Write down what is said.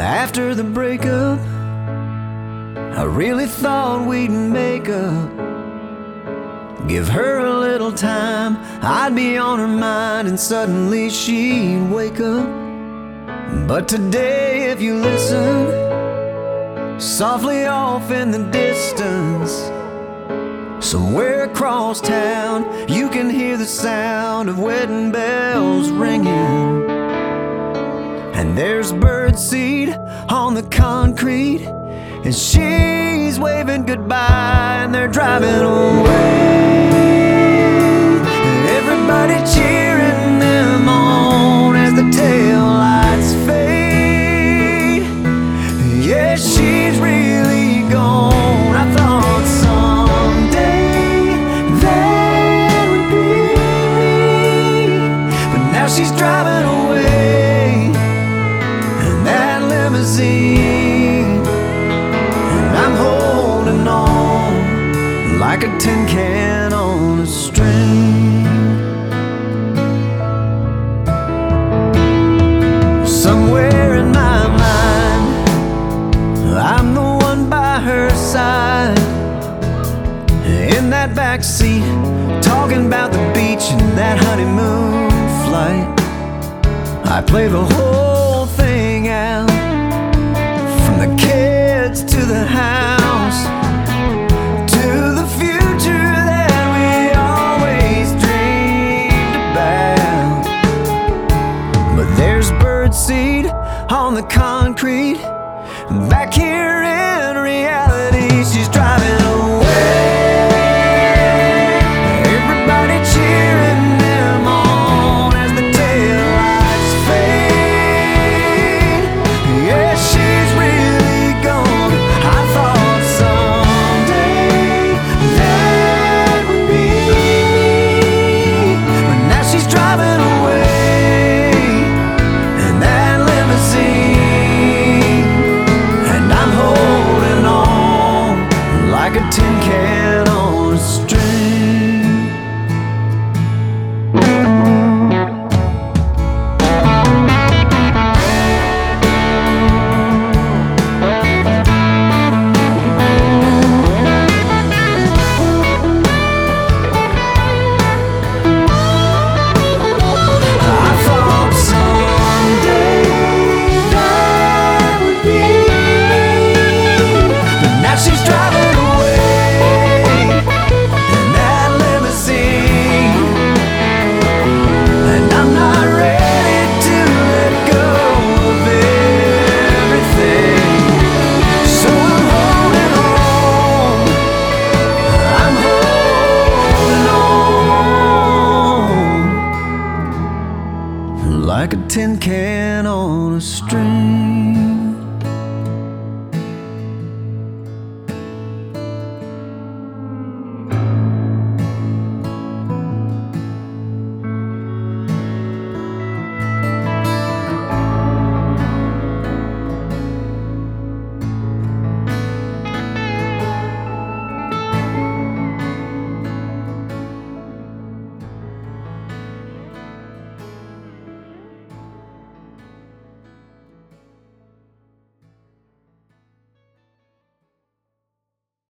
After the breakup, I really thought we'd make up. Give her a little time, I'd be on her mind, and suddenly she'd wake up. But today, if you listen, softly off in the distance, somewhere across town, you can hear the sound of wedding bells ringing. And there's birdseed on the concrete, and she's waving goodbye, and they're driving away. Everybody cheering them on as the taillights fade. Yeah, she's really gone. I thought someday that would be me, but now she's driving away in that limousine, and I'm holding on like a tin can on a string. Somewhere in my mind, I'm the one by her side, in that back seat, talking about the beach and that honeymoon flight. I play the whole thing out, from the kids to the house, to the future that we always dreamed about. But there's birdseed on the concrete, back here in reality, she's driving away. Everybody cheering them on as the taillights fade. Yeah, she's really gone. I thought someday that would be me, but now she's driving away in that limousine, and I'm holding on like a tin can on a string. I thought someday that would be me, but now she's driving away in that limousine, and I'm not ready to let go of everything. So I'm holding on, I'm holding on like a tin can on a string.